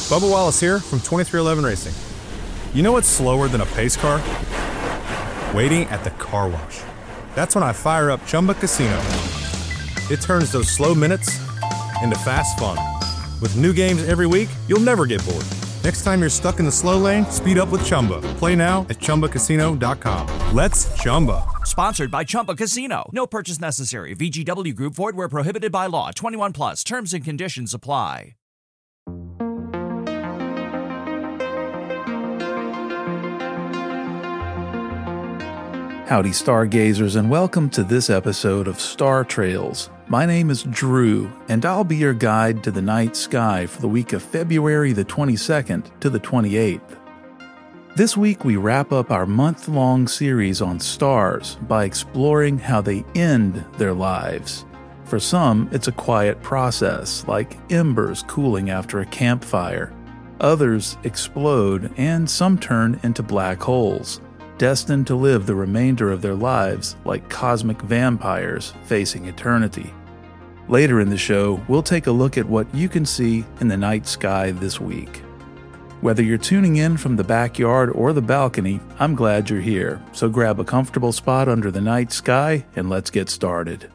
Bubba Wallace here from 2311 Racing. You know what's slower than a pace car? Waiting at the car wash. That's when I fire up Chumba Casino. It turns those slow minutes into fast fun. With new games every week, you'll never get bored. Next time you're stuck in the slow lane, speed up with Chumba. Play now at ChumbaCasino.com. Let's Chumba. Sponsored by Chumba Casino. No purchase necessary. VGW Group. Void where prohibited by law. 21 plus. Terms and conditions apply. Howdy, stargazers, and welcome to this episode of Star Trails. My name is Drew, and I'll be your guide to the night sky for the week of February the 22nd to the 28th. This week, we wrap up our month-long series on stars by exploring how they end their lives. For some, it's a quiet process, like embers cooling after a campfire. Others explode, and some turn into black holes, destined to live the remainder of their lives like cosmic vampires facing eternity. Later in the show, we'll take a look at what you can see in the night sky this week. Whether you're tuning in from the backyard or the balcony, I'm glad you're here, so grab a comfortable spot under the night sky and let's get started.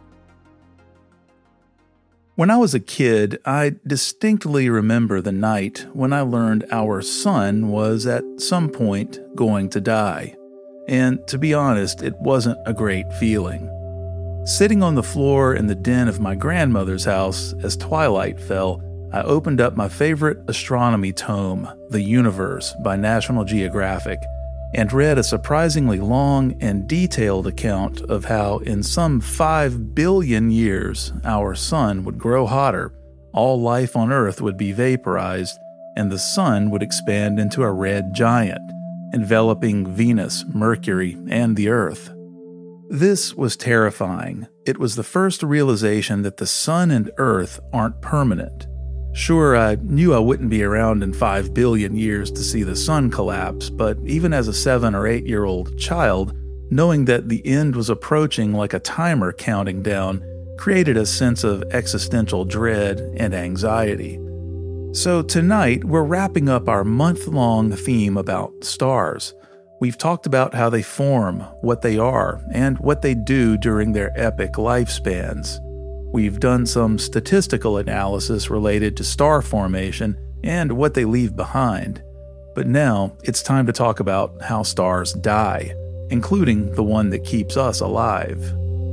When I was a kid, I distinctly remember the night when I learned our sun was at some point going to die. And to be honest, it wasn't a great feeling. Sitting on the floor in the den of my grandmother's house as twilight fell, I opened up my favorite astronomy tome, The Universe by National Geographic, and read a surprisingly long and detailed account of how in some 5 billion years our sun would grow hotter, all life on Earth would be vaporized, and the sun would expand into a red giant, enveloping Venus, Mercury, and the Earth. This was terrifying. It was the first realization that the sun and Earth aren't permanent. Sure, I knew I wouldn't be around in 5 billion years to see the sun collapse, but even as a 7 or 8 year old child, knowing that the end was approaching like a timer counting down created a sense of existential dread and anxiety. So tonight, we're wrapping up our month-long theme about stars. We've talked about how they form, what they are, and what they do during their epic lifespans. We've done some statistical analysis related to star formation and what they leave behind. But now, it's time to talk about how stars die, including the one that keeps us alive.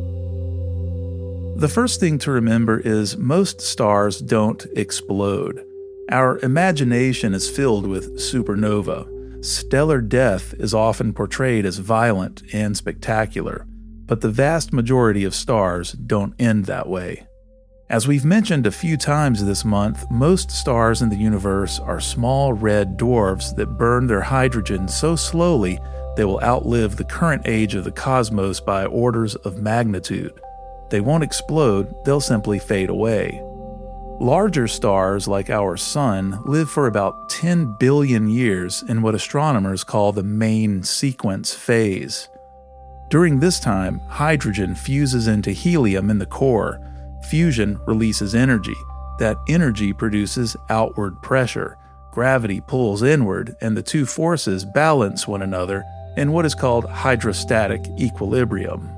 The first thing to remember is most stars don't explode. Our imagination is filled with supernova. Stellar death is often portrayed as violent and spectacular, but the vast majority of stars don't end that way. As we've mentioned a few times this month, most stars in the universe are small red dwarfs that burn their hydrogen so slowly they will outlive the current age of the cosmos by orders of magnitude. They won't explode, they'll simply fade away. Larger stars like our sun live for about 10 billion years in what astronomers call the main sequence phase. During this time, hydrogen fuses into helium in the core. Fusion releases energy. That energy produces outward pressure. Gravity pulls inward, and the two forces balance one another in what is called hydrostatic equilibrium.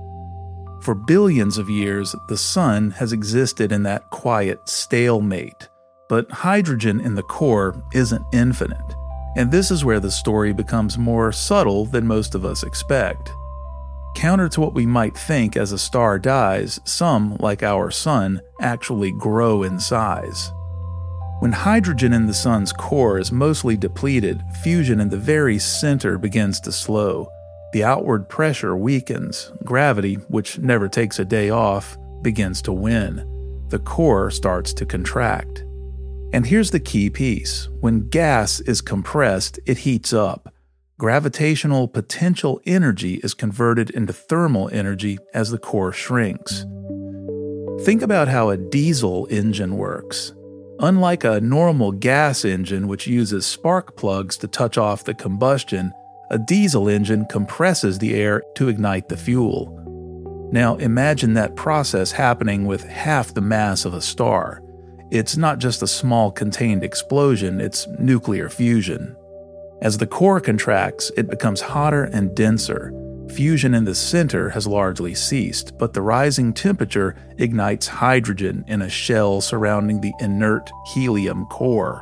For billions of years, the sun has existed in that quiet stalemate, but hydrogen in the core isn't infinite, and this is where the story becomes more subtle than most of us expect. Counter to what we might think as a star dies, some, like our sun, actually grow in size. When hydrogen in the sun's core is mostly depleted, fusion in the very center begins to slow. The outward pressure weakens. Gravity, which never takes a day off, begins to win. The core starts to contract. And here's the key piece. When gas is compressed, it heats up. Gravitational potential energy is converted into thermal energy as the core shrinks. Think about how a diesel engine works. Unlike a normal gas engine which uses spark plugs to touch off the combustion, a diesel engine compresses the air to ignite the fuel. Now imagine that process happening with half the mass of a star. It's not just a small contained explosion, it's nuclear fusion. As the core contracts, it becomes hotter and denser. Fusion in the center has largely ceased, but the rising temperature ignites hydrogen in a shell surrounding the inert helium core.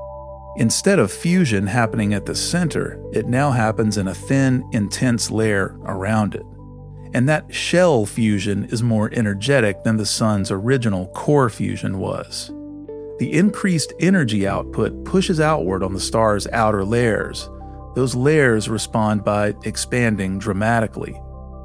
Instead of fusion happening at the center, it now happens in a thin, intense layer around it. And that shell fusion is more energetic than the sun's original core fusion was. The increased energy output pushes outward on the star's outer layers. Those layers respond by expanding dramatically.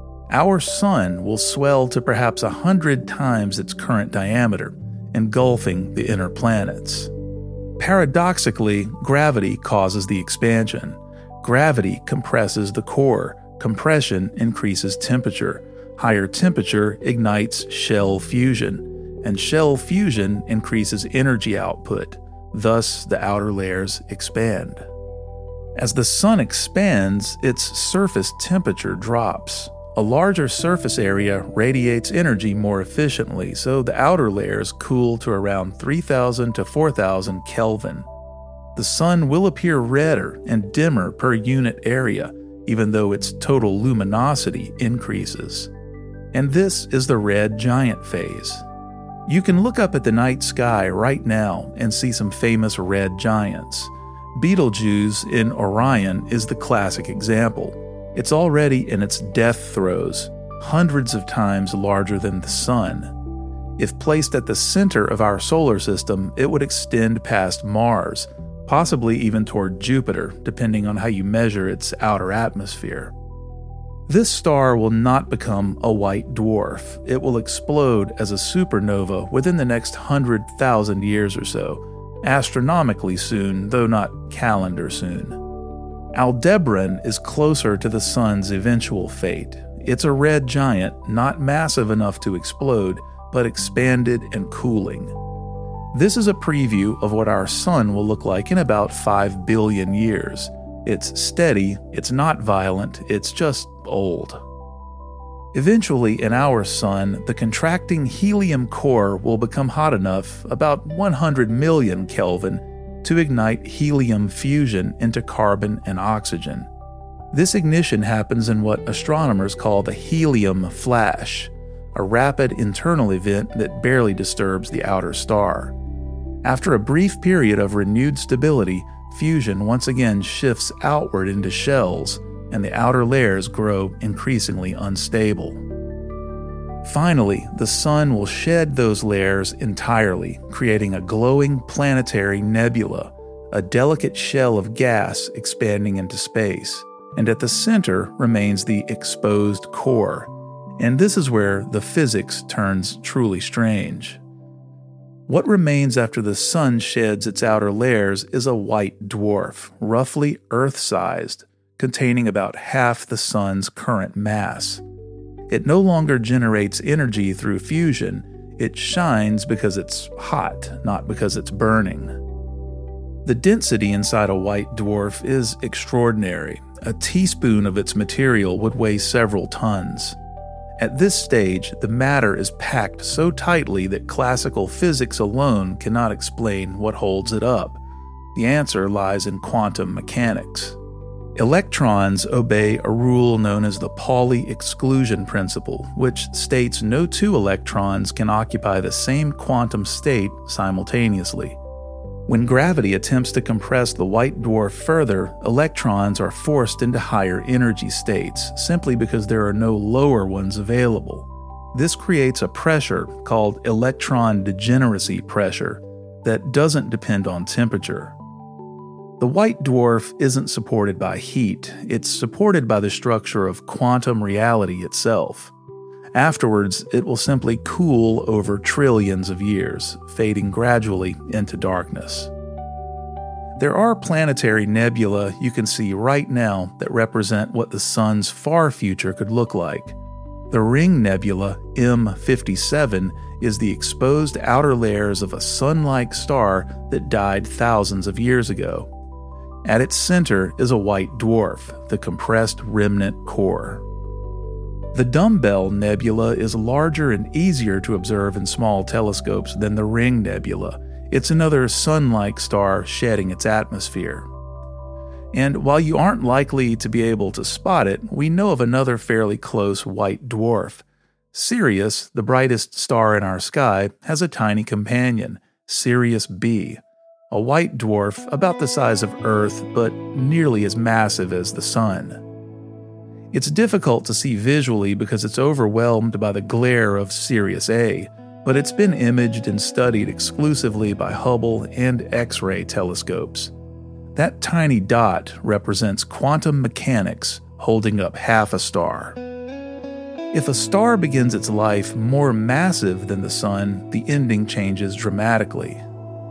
Our sun will swell to perhaps 100 times its current diameter, engulfing the inner planets. Paradoxically, gravity causes the expansion. Gravity compresses the core. Compression increases temperature. Higher temperature ignites shell fusion. And shell fusion increases energy output. Thus, the outer layers expand. As the sun expands, its surface temperature drops. A larger surface area radiates energy more efficiently, so the outer layers cool to around 3,000 to 4,000 Kelvin. The sun will appear redder and dimmer per unit area, even though its total luminosity increases. And this is the red giant phase. You can look up at the night sky right now and see some famous red giants. Betelgeuse in Orion is the classic example. It's already in its death throes, hundreds of times larger than the sun. If placed at the center of our solar system, it would extend past Mars, possibly even toward Jupiter, depending on how you measure its outer atmosphere. This star will not become a white dwarf. It will explode as a supernova within the next 100,000 years or so, astronomically soon, though not calendar soon. Aldebaran is closer to the sun's eventual fate. It's a red giant, not massive enough to explode, but expanded and cooling. This is a preview of what our sun will look like in about 5 billion years. It's steady, it's not violent, it's just old. Eventually, in our sun, the contracting helium core will become hot enough, about 100 million Kelvin, to ignite helium fusion into carbon and oxygen. This ignition happens in what astronomers call the helium flash, a rapid internal event that barely disturbs the outer star. After a brief period of renewed stability, fusion once again shifts outward into shells, and the outer layers grow increasingly unstable. Finally, the sun will shed those layers entirely, creating a glowing planetary nebula, a delicate shell of gas expanding into space, and at the center remains the exposed core. And this is where the physics turns truly strange. What remains after the sun sheds its outer layers is a white dwarf, roughly Earth-sized, containing about half the sun's current mass. It no longer generates energy through fusion. It shines because it's hot, not because it's burning. The density inside a white dwarf is extraordinary. A teaspoon of its material would weigh several tons. At this stage, the matter is packed so tightly that classical physics alone cannot explain what holds it up. The answer lies in quantum mechanics. Electrons obey a rule known as the Pauli exclusion principle, which states no two electrons can occupy the same quantum state simultaneously. When gravity attempts to compress the white dwarf further, electrons are forced into higher energy states, simply because there are no lower ones available. This creates a pressure called electron degeneracy pressure that doesn't depend on temperature. The white dwarf isn't supported by heat, it's supported by the structure of quantum reality itself. Afterwards, it will simply cool over trillions of years, fading gradually into darkness. There are planetary nebulae you can see right now that represent what the sun's far future could look like. The Ring Nebula, M57, is the exposed outer layers of a sun-like star that died thousands of years ago. At its center is a white dwarf, the compressed remnant core. The Dumbbell Nebula is larger and easier to observe in small telescopes than the Ring Nebula. It's another Sun-like star shedding its atmosphere. And while you aren't likely to be able to spot it, we know of another fairly close white dwarf. Sirius, the brightest star in our sky, has a tiny companion, Sirius B, a white dwarf about the size of Earth but nearly as massive as the Sun. It's difficult to see visually because it's overwhelmed by the glare of Sirius A, but it's been imaged and studied exclusively by Hubble and X-ray telescopes. That tiny dot represents quantum mechanics holding up half a star. If a star begins its life more massive than the Sun, the ending changes dramatically.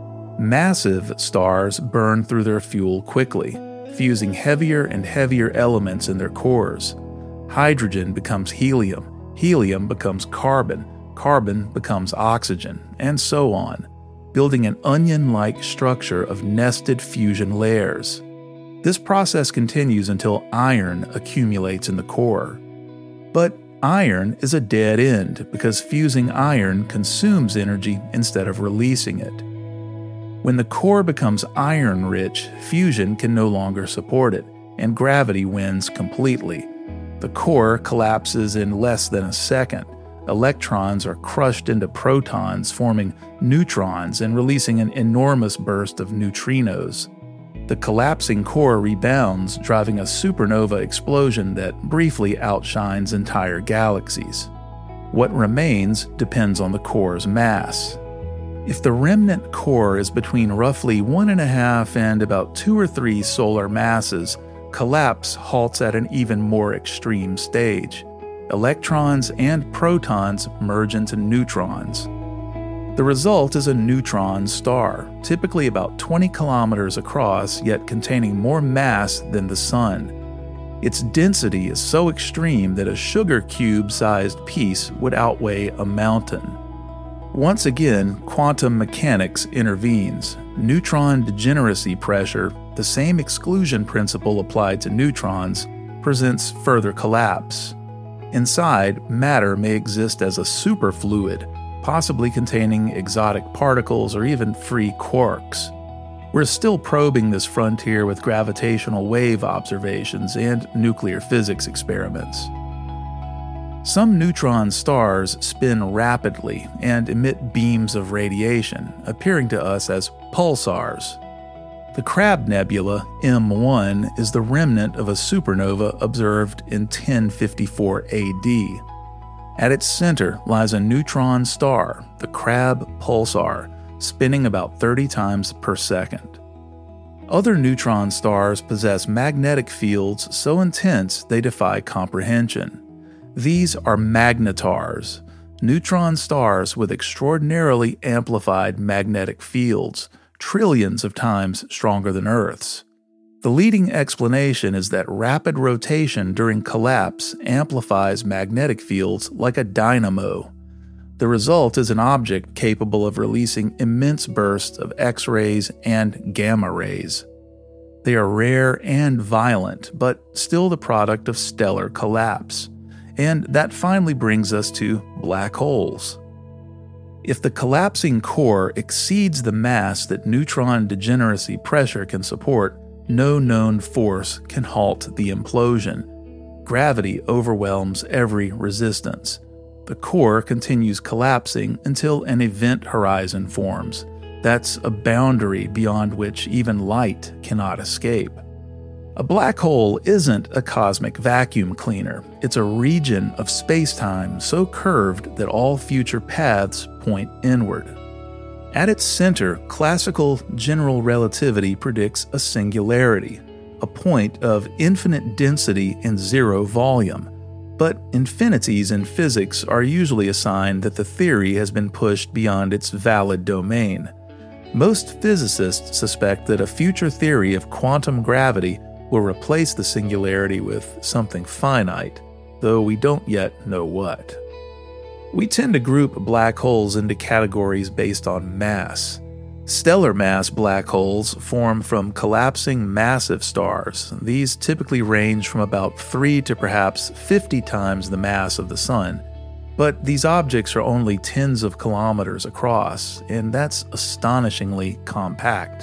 Massive stars burn through their fuel quickly, fusing heavier and heavier elements in their cores. Hydrogen becomes helium, helium becomes carbon, carbon becomes oxygen, and so on, building an onion-like structure of nested fusion layers. This process continues until iron accumulates in the core. But iron is a dead end because fusing iron consumes energy instead of releasing it. When the core becomes iron-rich, fusion can no longer support it, and gravity wins completely. The core collapses in less than a second. Electrons are crushed into protons, forming neutrons and releasing an enormous burst of neutrinos. The collapsing core rebounds, driving a supernova explosion that briefly outshines entire galaxies. What remains depends on the core's mass. If the remnant core is between roughly 1.5 and about 2 or 3 solar masses, collapse halts at an even more extreme stage. Electrons and protons merge into neutrons. The result is a neutron star, typically about 20 kilometers across, yet containing more mass than the Sun. Its density is so extreme that a sugar cube-sized piece would outweigh a mountain. Once again, quantum mechanics intervenes. Neutron degeneracy pressure, the same exclusion principle applied to neutrons, presents further collapse. Inside, matter may exist as a superfluid, possibly containing exotic particles or even free quarks. We're still probing this frontier with gravitational wave observations and nuclear physics experiments. Some neutron stars spin rapidly and emit beams of radiation, appearing to us as pulsars. The Crab Nebula, M1, is the remnant of a supernova observed in 1054 AD. At its center lies a neutron star, the Crab Pulsar, spinning about 30 times per second. Other neutron stars possess magnetic fields so intense they defy comprehension. These are magnetars, neutron stars with extraordinarily amplified magnetic fields, trillions of times stronger than Earth's. The leading explanation is that rapid rotation during collapse amplifies magnetic fields like a dynamo. The result is an object capable of releasing immense bursts of X-rays and gamma rays. They are rare and violent, but still the product of stellar collapse. And that finally brings us to black holes. If the collapsing core exceeds the mass that neutron degeneracy pressure can support, no known force can halt the implosion. Gravity overwhelms every resistance. The core continues collapsing until an event horizon forms. That's a boundary beyond which even light cannot escape. A black hole isn't a cosmic vacuum cleaner. It's a region of space-time so curved that all future paths point inward. At its center, classical general relativity predicts a singularity, a point of infinite density and zero volume. But infinities in physics are usually a sign that the theory has been pushed beyond its valid domain. Most physicists suspect that a future theory of quantum gravity will replace the singularity with something finite, though we don't yet know what. We tend to group black holes into categories based on mass. Stellar mass black holes form from collapsing massive stars. These typically range from about 3 to perhaps 50 times the mass of the Sun. But these objects are only tens of kilometers across, and that's astonishingly compact.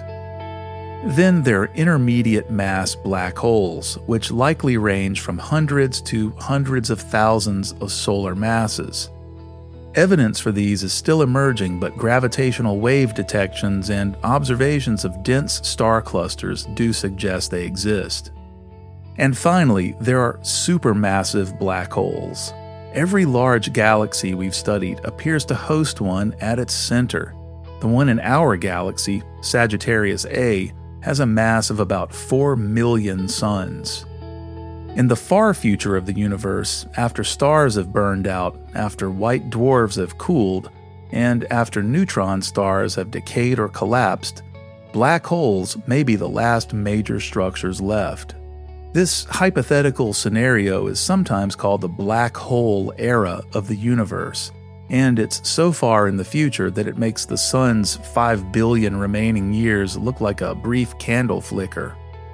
Then there are intermediate mass black holes, which likely range from hundreds to hundreds of thousands of solar masses. Evidence for these is still emerging, but gravitational wave detections and observations of dense star clusters do suggest they exist. And finally, there are supermassive black holes. Every large galaxy we've studied appears to host one at its center. The one in our galaxy, Sagittarius A, has a mass of about 4 million suns. In the far future of the universe, after stars have burned out, after white dwarfs have cooled, and after neutron stars have decayed or collapsed, black holes may be the last major structures left. This hypothetical scenario is sometimes called the black hole era of the universe, and it's so far in the future that it makes the sun's 5 billion remaining years look like a brief candle flicker.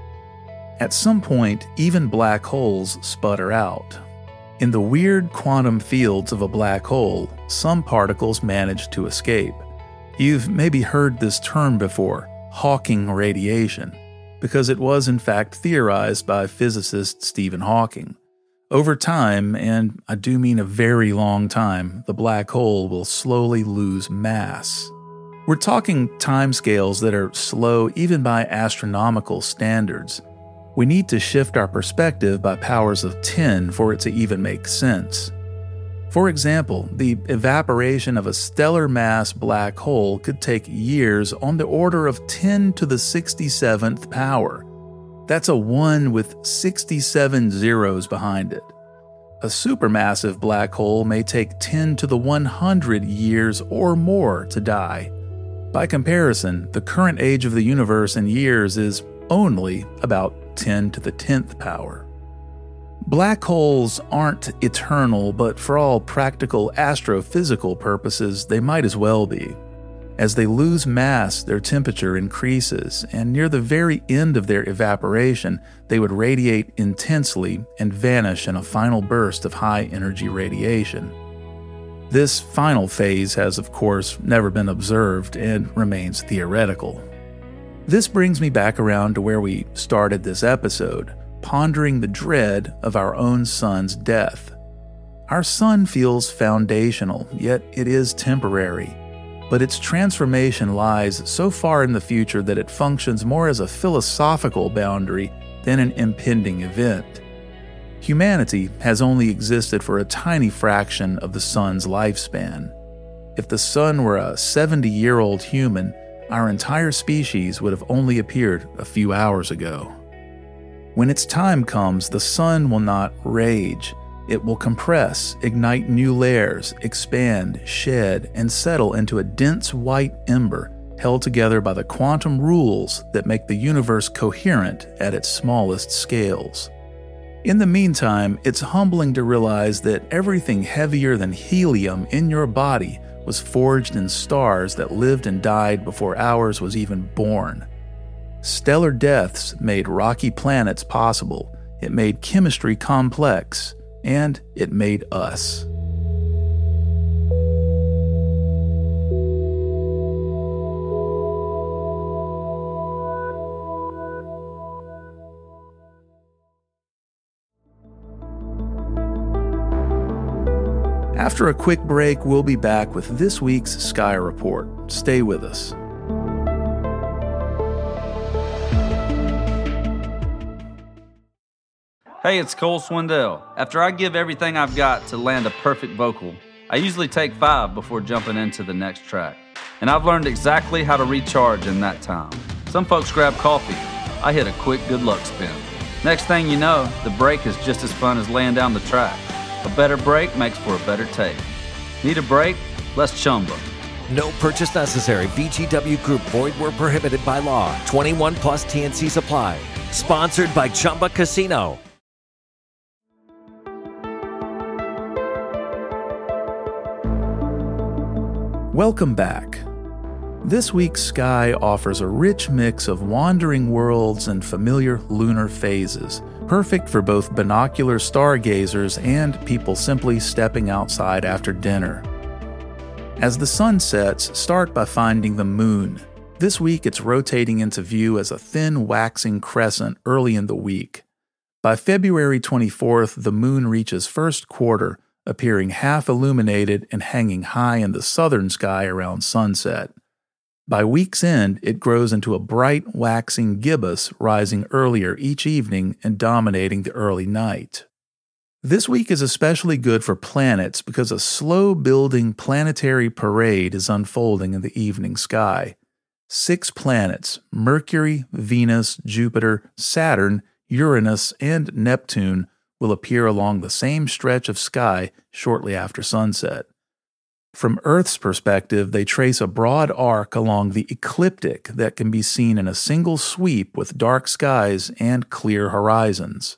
At some point, even black holes sputter out. In the weird quantum fields of a black hole, some particles manage to escape. You've maybe heard this term before, Hawking radiation, because it was in fact theorized by physicist Stephen Hawking. Over time, and I do mean a very long time, the black hole will slowly lose mass. We're talking timescales that are slow even by astronomical standards. We need to shift our perspective by powers of 10 for it to even make sense. For example, the evaporation of a stellar mass black hole could take years on the order of 10 to the 67th power. That's a 1 with 67 zeros behind it. A supermassive black hole may take 10 to the 100 years or more to die. By comparison, the current age of the universe in years is only about 10 to the 10th power. Black holes aren't eternal, but for all practical astrophysical purposes, they might as well be. As they lose mass, their temperature increases, and near the very end of their evaporation, they would radiate intensely and vanish in a final burst of high-energy radiation. This final phase has, of course, never been observed and remains theoretical. This brings me back around to where we started this episode, pondering the dread of our own sun's death. Our sun feels foundational, yet it is temporary. But its transformation lies so far in the future that it functions more as a philosophical boundary than an impending event. Humanity has only existed for a tiny fraction of the sun's lifespan. If the sun were a 70-year-old human, our entire species would have only appeared a few hours ago. When its time comes, the sun will not rage. It will compress, ignite new layers, expand, shed, and settle into a dense white ember held together by the quantum rules that make the universe coherent at its smallest scales. In the meantime, it's humbling to realize that everything heavier than helium in your body was forged in stars that lived and died before ours was even born. Stellar deaths made rocky planets possible, it made chemistry complex, and it made us. After a quick break, we'll be back with this week's Sky Report. Stay with us. Hey, it's Cole Swindell. After I give everything I've got to land a perfect vocal, I usually take 5 before jumping into the next track. And I've learned exactly how to recharge in that time. Some folks grab coffee. I hit a quick good luck spin. Next thing you know, the break is just as fun as laying down the track. A better break makes for a better take. Need a break? Let's chumba. No purchase necessary. VGW Group. Void where prohibited by law. 21 plus TNC Supply. Sponsored by Chumba Casino. Welcome back. This week's sky offers a rich mix of wandering worlds and familiar lunar phases, perfect for both binocular stargazers and people simply stepping outside after dinner. As the sun sets, start by finding the moon. This week it's rotating into view as a thin waxing crescent early in the week. By February 24th, the moon reaches first quarter, appearing half illuminated and hanging high in the southern sky around sunset. By week's end, it grows into a bright, waxing gibbous, rising earlier each evening and dominating the early night. This week is especially good for planets because a slow-building planetary parade is unfolding in the evening sky. 6 planets, Mercury, Venus, Jupiter, Saturn, Uranus, and Neptune, will appear along the same stretch of sky shortly after sunset. From Earth's perspective, they trace a broad arc along the ecliptic that can be seen in a single sweep with dark skies and clear horizons.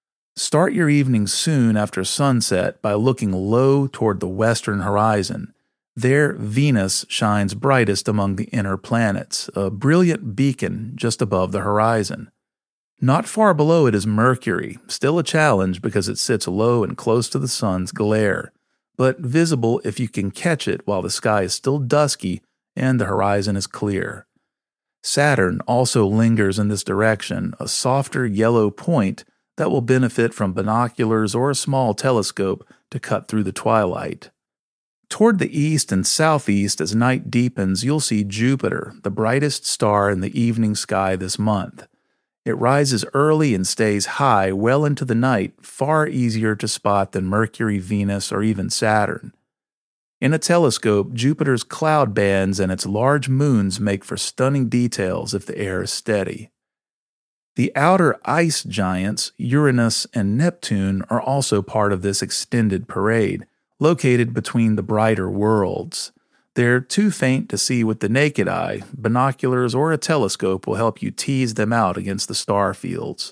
Start your evening soon after sunset by looking low toward the western horizon. There, Venus shines brightest among the inner planets, a brilliant beacon just above the horizon. Not far below it is Mercury, still a challenge because it sits low and close to the sun's glare, but visible if you can catch it while the sky is still dusky and the horizon is clear. Saturn also lingers in this direction, a softer yellow point that will benefit from binoculars or a small telescope to cut through the twilight. Toward the east and southeast as night deepens, you'll see Jupiter, the brightest star in the evening sky this month. It rises early and stays high well into the night, far easier to spot than Mercury, Venus, or even Saturn. In a telescope, Jupiter's cloud bands and its large moons make for stunning details if the air is steady. The outer ice giants, Uranus and Neptune, are also part of this extended parade, located between the brighter worlds. They're too faint to see with the naked eye. Binoculars or a telescope will help you tease them out against the star fields.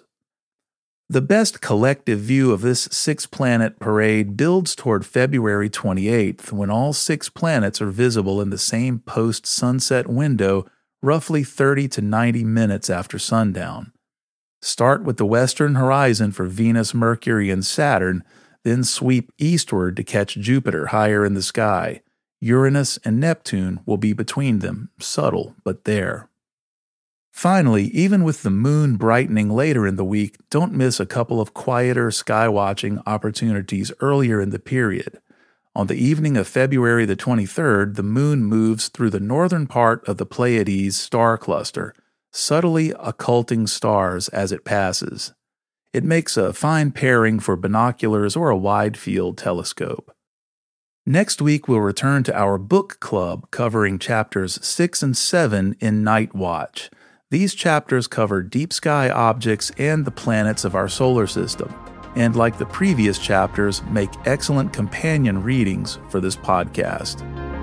The best collective view of this 6-planet parade builds toward February 28th, when all 6 planets are visible in the same post-sunset window, roughly 30 to 90 minutes after sundown. Start with the western horizon for Venus, Mercury, and Saturn, then sweep eastward to catch Jupiter higher in the sky. Uranus and Neptune will be between them, subtle but there. Finally, even with the moon brightening later in the week, don't miss a couple of quieter sky-watching opportunities earlier in the period. On the evening of February the 23rd, the moon moves through the northern part of the Pleiades star cluster, subtly occulting stars as it passes. It makes a fine pairing for binoculars or a wide-field telescope. Next week, we'll return to our book club covering chapters 6 and 7 in Night Watch. These chapters cover deep sky objects and the planets of our solar system, and like the previous chapters, make excellent companion readings for this podcast.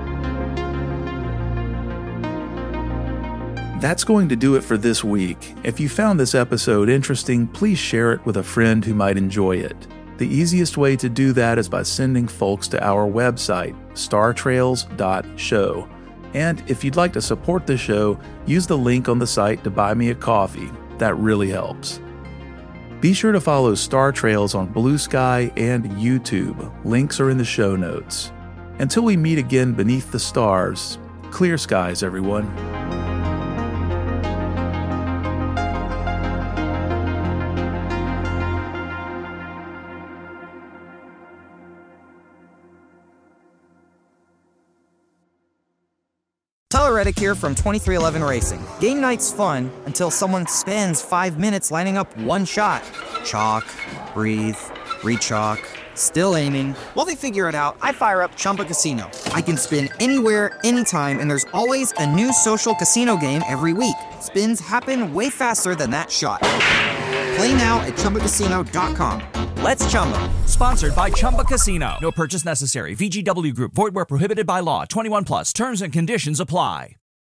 That's going to do it for this week. If you found this episode interesting, please share it with a friend who might enjoy it. The easiest way to do that is by sending folks to our website, startrails.show. And if you'd like to support the show, use the link on the site to buy me a coffee. That really helps. Be sure to follow Star Trails on Blue Sky and YouTube. Links are in the show notes. Until we meet again beneath the stars, clear skies, everyone. Tyler Reddick here from 2311 Racing. Game night's fun until someone spends 5 minutes lining up one shot. Chalk, breathe, re-chalk, still aiming. While they figure it out, I fire up Chumba Casino. I can spin anywhere, anytime, and there's always a new social casino game every week. Spins happen way faster than that shot. Play now at ChumbaCasino.com. Let's Chumba. Sponsored by Chumba Casino. No purchase necessary. VGW Group. Void where prohibited by law. 21 plus. Terms and conditions apply.